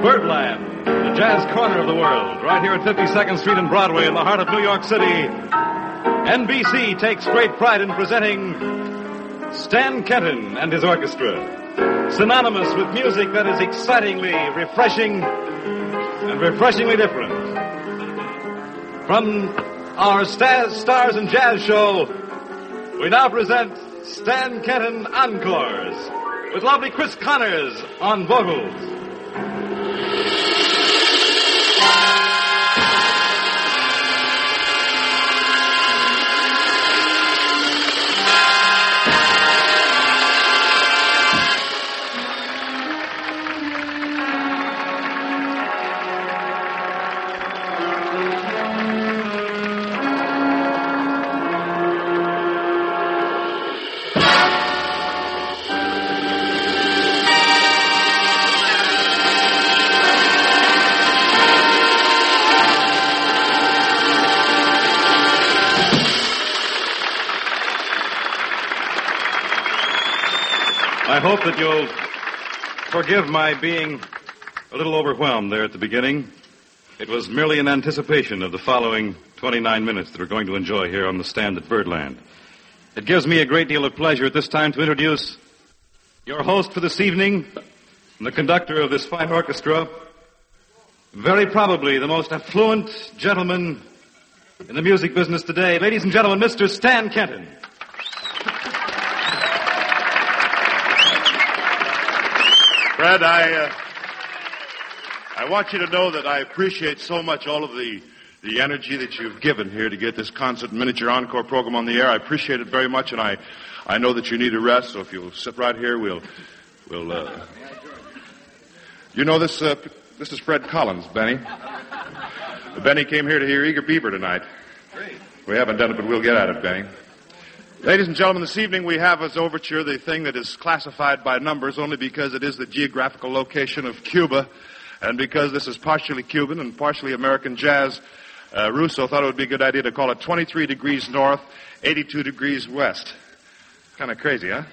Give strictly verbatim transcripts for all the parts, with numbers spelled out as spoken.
Birdland, the jazz corner of the world, right here at fifty-second Street and Broadway in the heart of New York City. N B C takes great pride in presenting Stan Kenton and his orchestra, synonymous with music that is excitingly refreshing and refreshingly different. From our Stars, Stars and Jazz show, we now present Stan Kenton Encores with lovely Chris Connors on vocals. I hope that you'll forgive my being a little overwhelmed there at the beginning. It was merely an anticipation of the following twenty-nine minutes that we're going to enjoy here on the stand at Birdland. It gives me a great deal of pleasure at this time to introduce your host for this evening and the conductor of this fine orchestra, very probably the most affluent gentleman in the music business today. Ladies and gentlemen, Mister Stan Kenton. Fred, I, uh, I want you to know that I appreciate so much all of the, the energy that you've given here to get this concert miniature encore program on the air. I appreciate it very much, and I, I know that you need a rest, so if you'll sit right here, we'll, we'll, uh... You know, this, uh, this is Fred Collins, Benny. Benny came here to hear Eager Beaver tonight. Great. We haven't done it, but we'll get at it, Benny. Ladies and gentlemen, this evening we have as overture the thing that is classified by numbers only because it is the geographical location of Cuba, and because this is partially Cuban and partially American jazz. uh, Russo thought it would be a good idea to call it twenty-three degrees north, eighty-two degrees west. Kind of crazy, huh?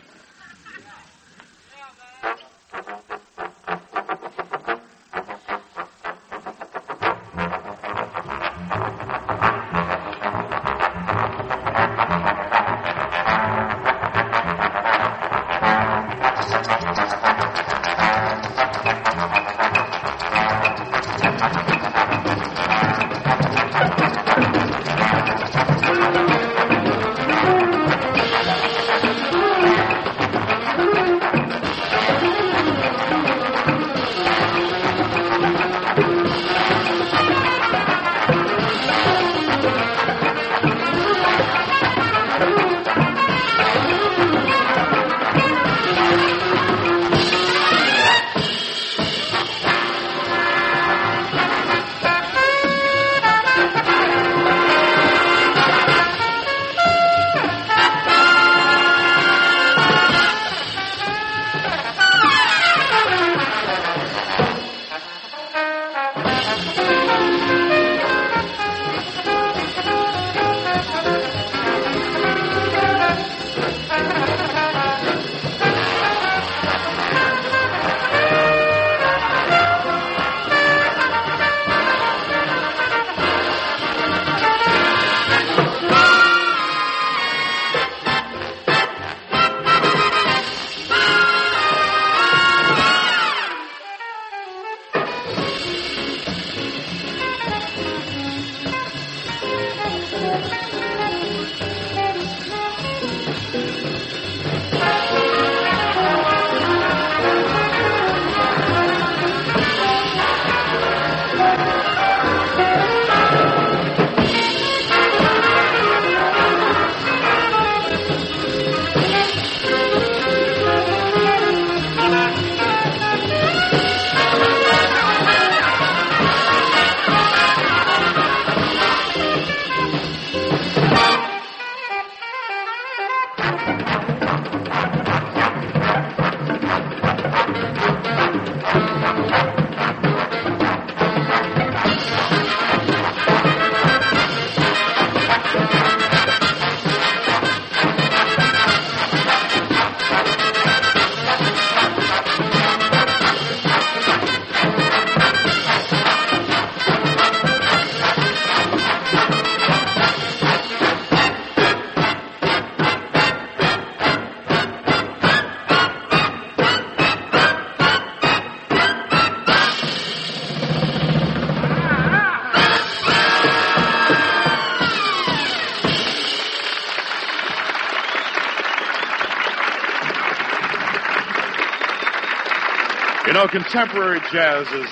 You know, contemporary jazz is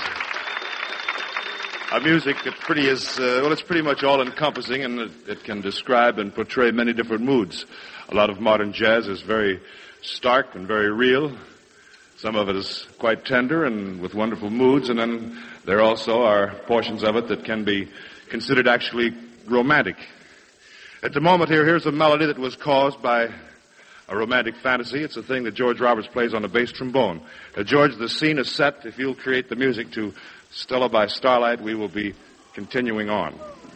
a music that pretty is, uh, well, it's pretty much all-encompassing, and it, it can describe and portray many different moods. A lot of modern jazz is very stark and very real. Some of it is quite tender and with wonderful moods, and then there also are portions of it that can be considered actually romantic. At the moment here, here's a melody that was caused by a romantic fantasy. It's a thing that George Roberts plays on a bass trombone. Uh, George, the scene is set. If you'll create the music to Stella by Starlight, we will be continuing on.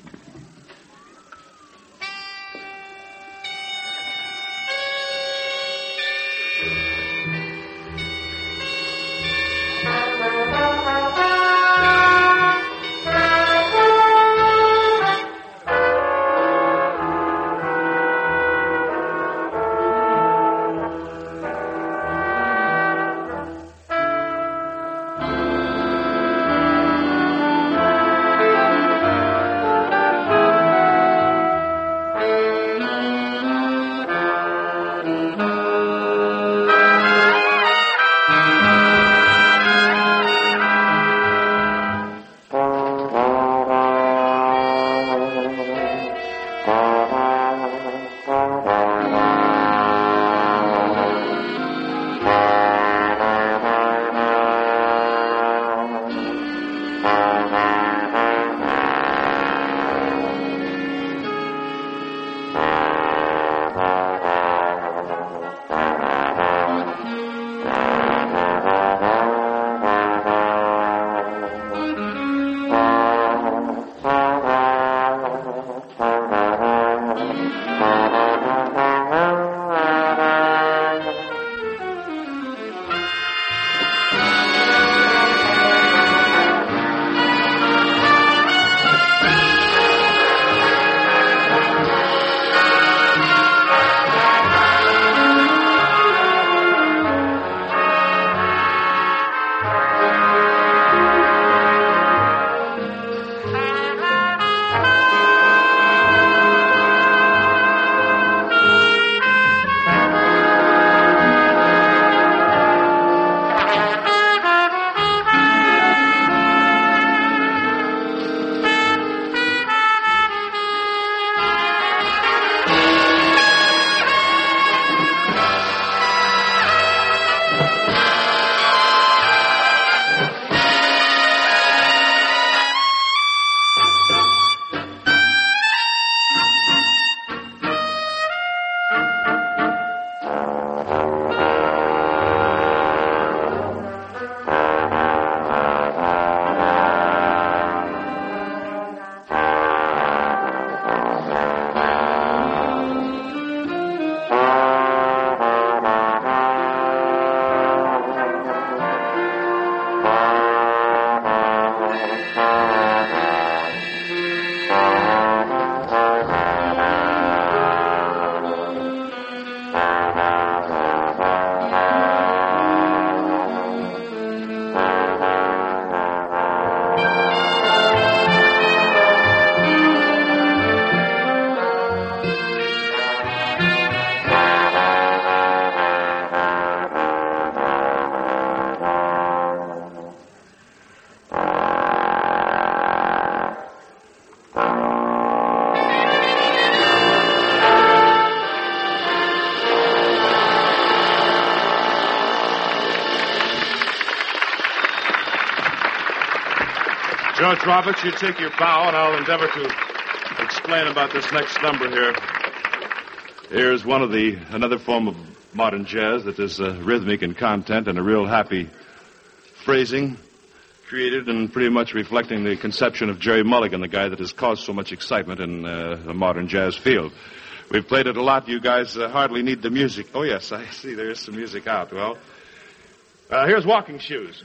George Roberts, you take your bow, and I'll endeavor to explain about this next number here. Here's one of the, another form of modern jazz that is uh, rhythmic in content and a real happy phrasing, created and pretty much reflecting the conception of Jerry Mulligan, the guy that has caused so much excitement in uh, the modern jazz field. We've played it a lot. You guys uh, hardly need the music. Oh, yes, I see there is some music out. Well, uh, here's Walking Shoes.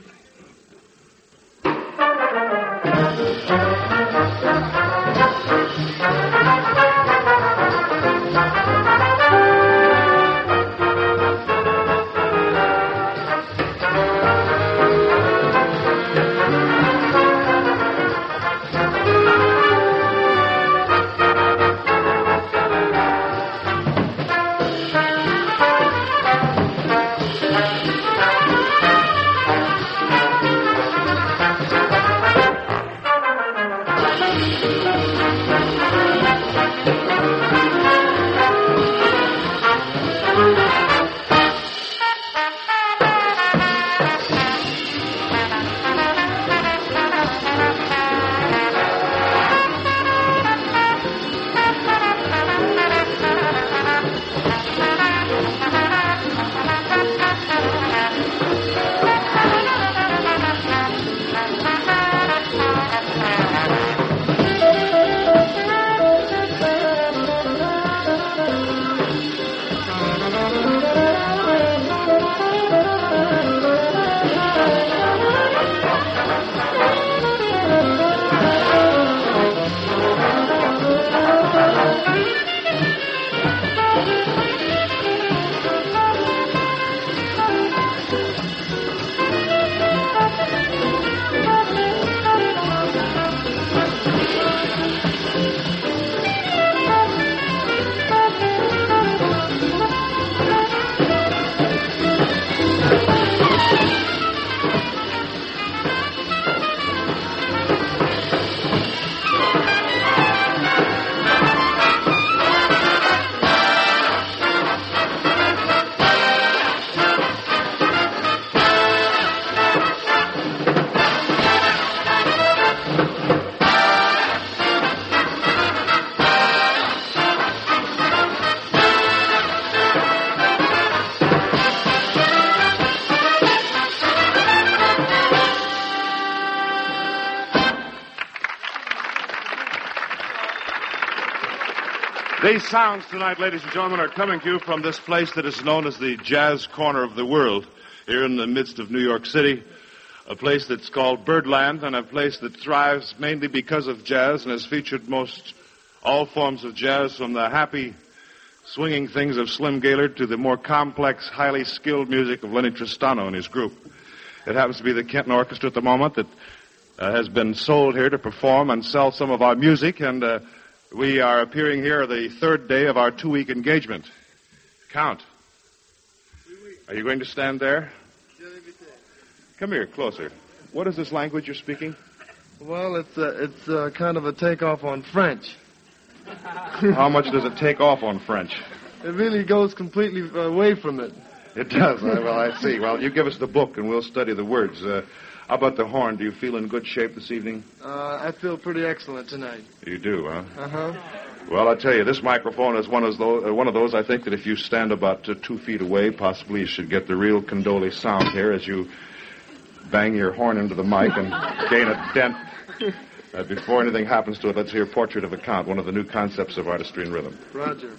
These sounds tonight, ladies and gentlemen, are coming to you from this place that is known as the Jazz Corner of the World, here in the midst of New York City, a place that's called Birdland, and a place that thrives mainly because of jazz and has featured most all forms of jazz, from the happy, swinging things of Slim Gaillard to the more complex, highly skilled music of Lenny Tristano and his group. It happens to be the Kenton Orchestra at the moment that uh, has been sold here to perform and sell some of our music, and uh, we are appearing here the third day of our two-week engagement. Count. Are you going to stand there? Come here, closer. What is this language you're speaking? Well, it's uh, it's uh, kind of a takeoff on French. How much does it take off on French? It really goes completely away from it. It does. Uh, well, I see. Well, you give us the book and we'll study the words. Uh, how about the horn? Do you feel in good shape this evening? Uh, I feel pretty excellent tonight. You do, huh? Uh-huh. Well, I tell you, this microphone is one of those, uh, one of those I think that if you stand about uh, two feet away, possibly you should get the real Condoli sound here as you bang your horn into the mic and gain a dent. Uh, before anything happens to it, let's hear Portrait of a Count, one of the new concepts of artistry and rhythm. Roger.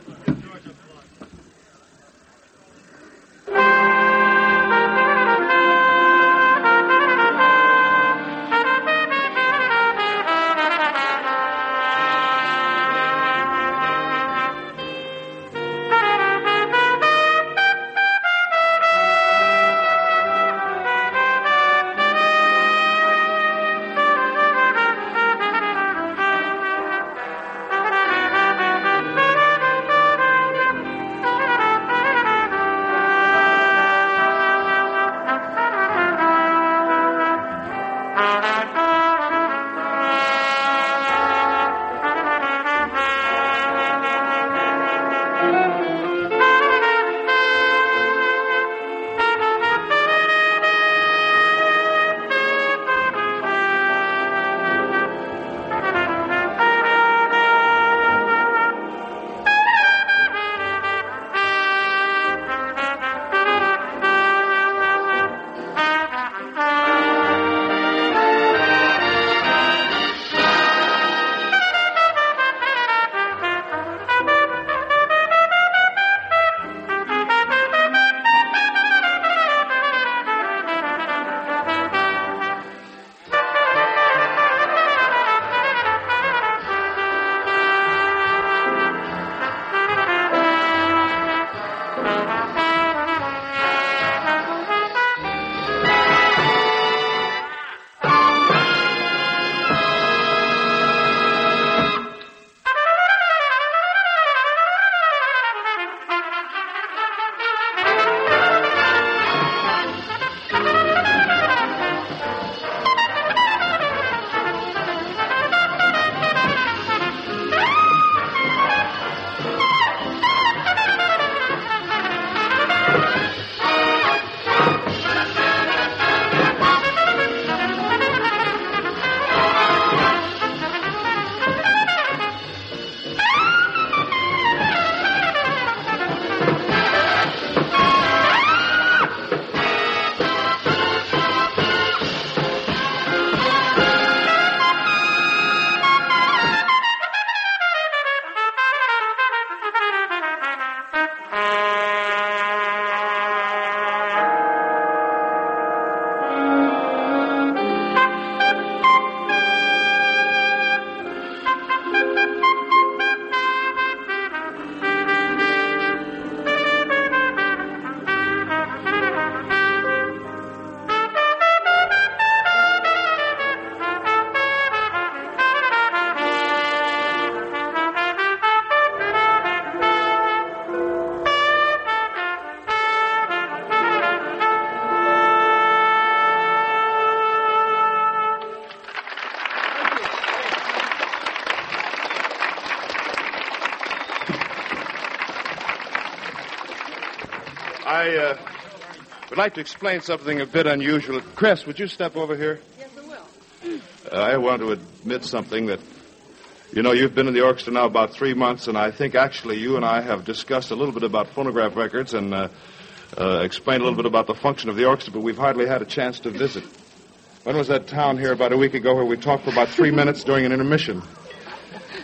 I uh, would like to explain something a bit unusual. Chris, would you step over here? Yes, I will. Uh, I want to admit something that, you know, you've been in the orchestra now about three months, and I think actually you and I have discussed a little bit about phonograph records and uh, uh, explained a little bit about the function of the orchestra, but we've hardly had a chance to visit. When was that town here about a week ago where we talked for about three minutes during an intermission?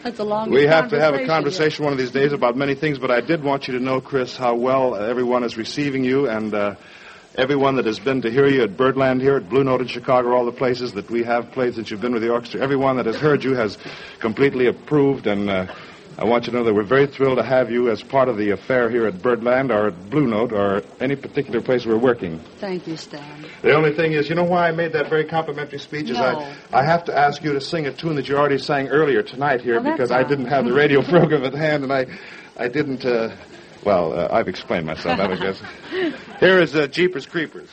That's the longest We have to have a conversation conversation one of these days about many things, but I did want you to know, Chris, how well everyone is receiving you, and uh, everyone that has been to hear you at Birdland here, at Blue Note in Chicago, all the places that we have played since you've been with the orchestra, everyone that has heard you has completely approved, and uh, I want you to know that we're very thrilled to have you as part of the affair here at Birdland or at Blue Note or any particular place we're working. Thank you, Stan. The only thing is, you know why I made that very complimentary speech? Is No. I, I have to ask you to sing a tune that you already sang earlier tonight here Oh, that's because all I right. didn't have the radio program at hand and I, I didn't, uh, well, uh, I've explained myself, I guess. Here is uh, Jeepers Creepers.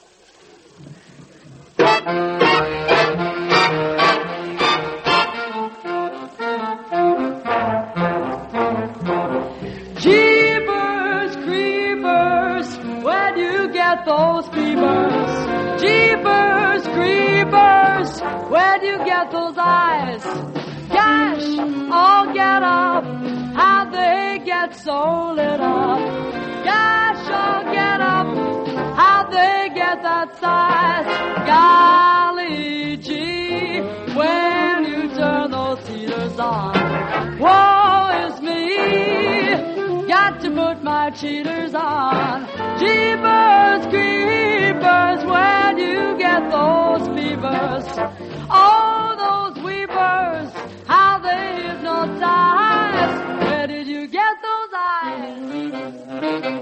Jeepers, creepers, where'd you get those fevers? Jeepers, creepers, where'd you get those eyes? Gosh, oh, get up, how they get so lit up. Gosh, oh, get up, how they get that size. Golly gee, when you turn those heaters on. Woe is me, got to put my cheaters on. Jeepers, creepers, where do you get those fevers? Oh, those weavers, how they hypnotize. Where did you get those eyes?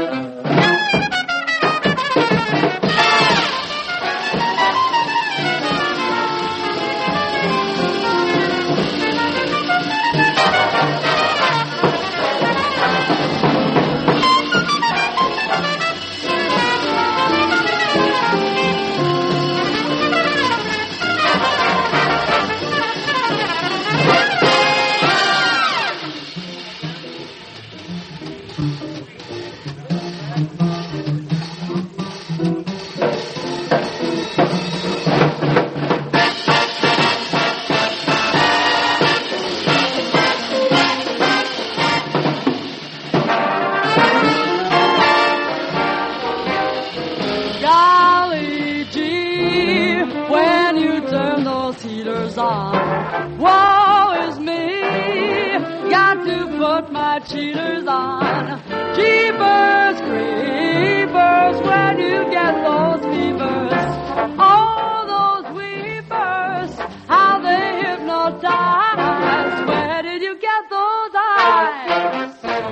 Golly gee, when you turn those heaters on. Woe is me, got to put my cheaters on. Jeepers, creepers, where do you get those fevers? Oh, those weepers, how they hypnotize. Where did you get those eyes?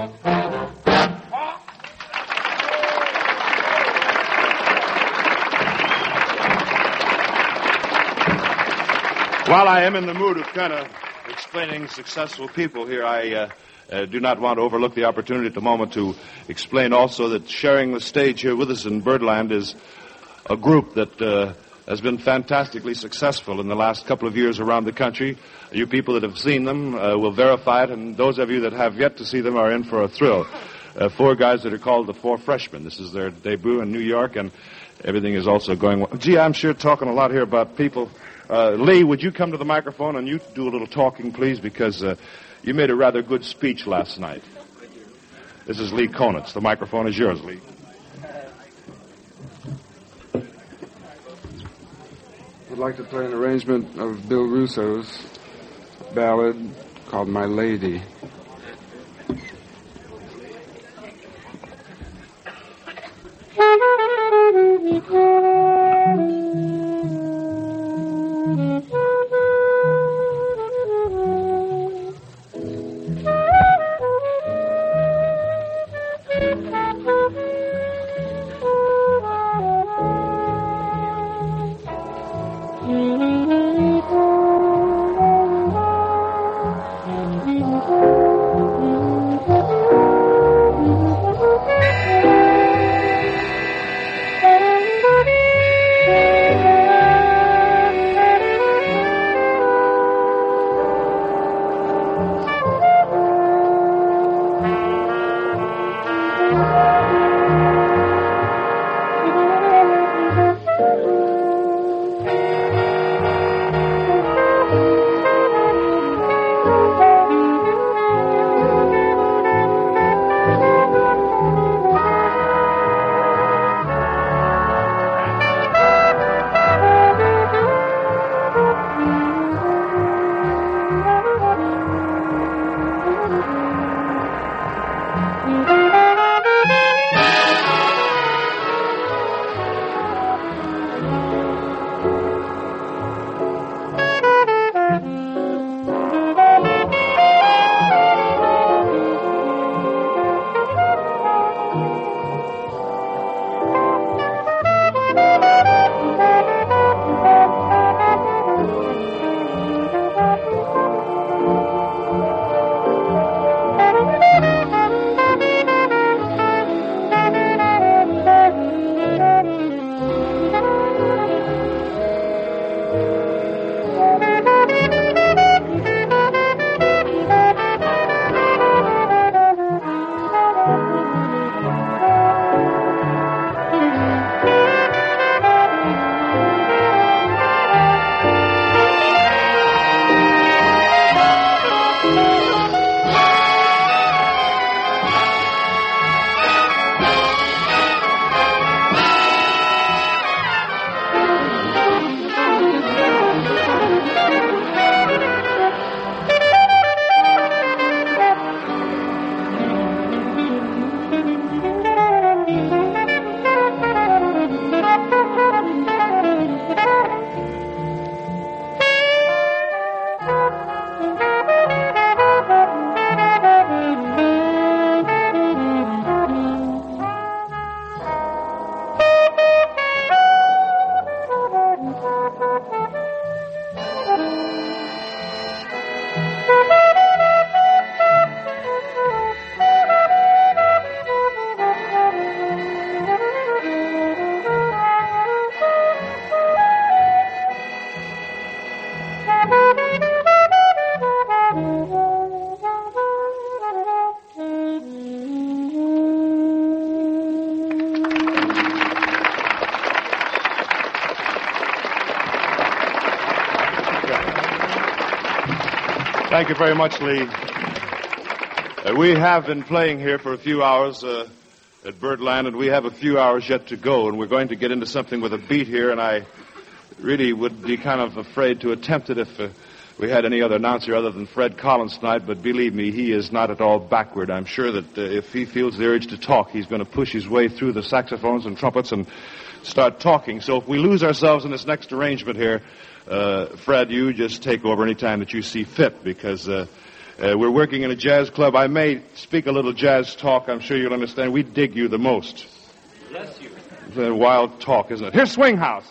While I am in the mood of kind of explaining successful people here, I uh, uh, do not want to overlook the opportunity at the moment to explain also that sharing the stage here with us in Birdland is a group that uh, has been fantastically successful in the last couple of years around the country. You people that have seen them uh, will verify it, and those of you that have yet to see them are in for a thrill. Uh, four guys that are called the Four Freshmen. This is their debut in New York, and everything is also going well. Gee, I'm sure talking a lot here about people. Uh, Lee, would you come to the microphone and you do a little talking, please, because uh, you made a rather good speech last night. This is Lee Konitz. The microphone is yours, Lee. I'd like to play an arrangement of Bill Russo's ballad called My Lady. Thank you. Thank you very much, Lee. Uh, we have been playing here for a few hours uh, at Birdland, and we have a few hours yet to go, and we're going to get into something with a beat here, and I really would be kind of afraid to attempt it if uh, we had any other announcer other than Fred Collins tonight, but believe me, he is not at all backward. I'm sure that uh, if he feels the urge to talk, he's going to push his way through the saxophones and trumpets and start talking. So if we lose ourselves in this next arrangement here, uh, Fred, you just take over any time that you see fit, because uh, uh, we're working in a jazz club. I may speak a little jazz talk. I'm sure you'll understand. We dig you the most. Bless you. It's a wild talk, isn't it? Here's Swing House.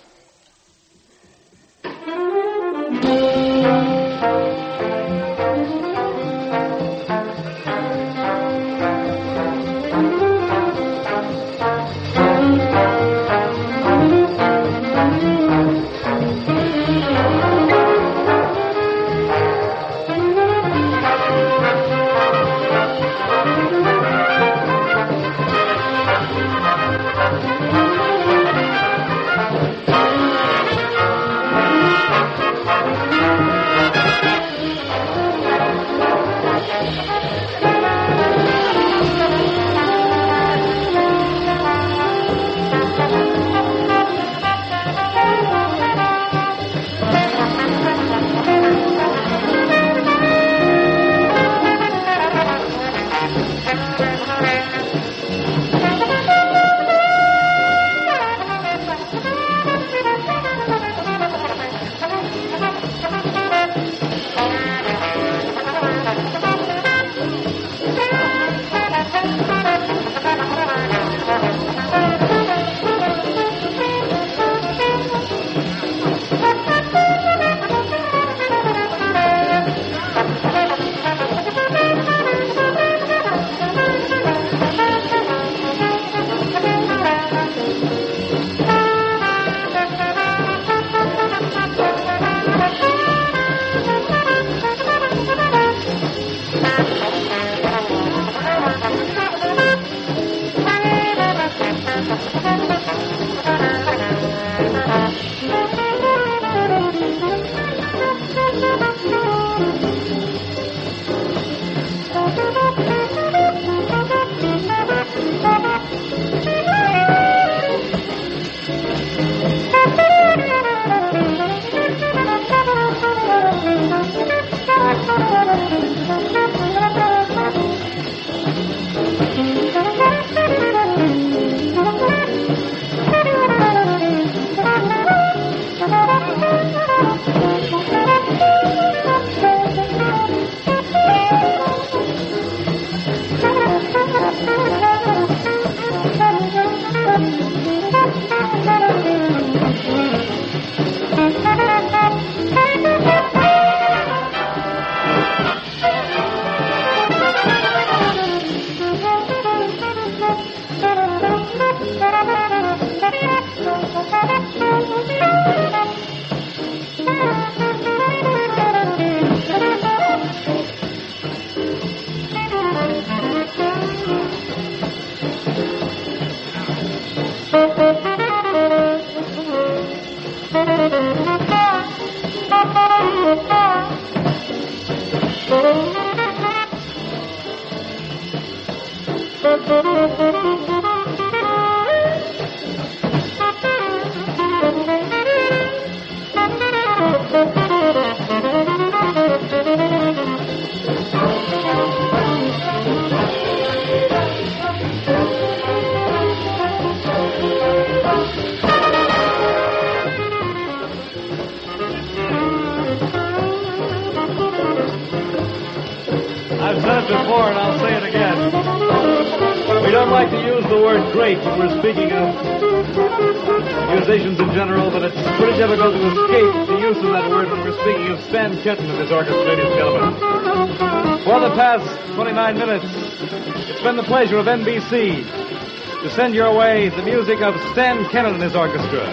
I've said it before, and I'll say it again. We don't like to use the word great when we're speaking of musicians in general, but it's pretty difficult to escape the use of that word when we're speaking of Stan Kenton and his orchestra, ladies and gentlemen. For the past twenty-nine minutes, it's been the pleasure of N B C to send your way the music of Stan Kenton and his orchestra.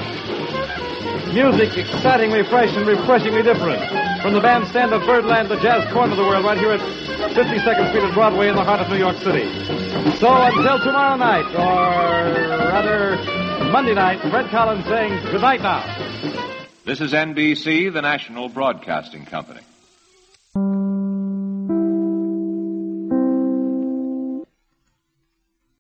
Music excitingly fresh and refreshingly different. From the bandstand of Birdland, the jazz corner of the world, right here at fifty-second Street and Broadway in the heart of New York City. So until tomorrow night, or rather Monday night, Fred Collins saying good night now. This is N B C, the national broadcasting company.